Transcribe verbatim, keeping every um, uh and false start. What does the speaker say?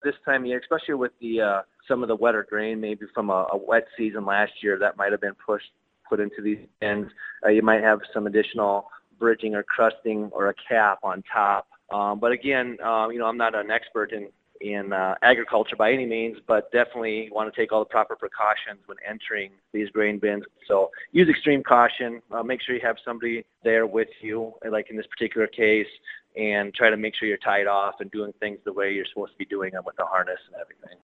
this time of year, especially with the uh, some of the wetter grain, maybe from a, a wet season last year that might have been pushed put into these bins. Uh, you might have some additional bridging or crusting or a cap on top. Um, but again, uh, you know, I'm not an expert in in uh, agriculture by any means, but definitely want to take all the proper precautions when entering these grain bins. So use extreme caution. Uh, make sure you have somebody there with you, like in this particular case, and try to make sure you're tied off and doing things the way you're supposed to be doing them with the harness and everything.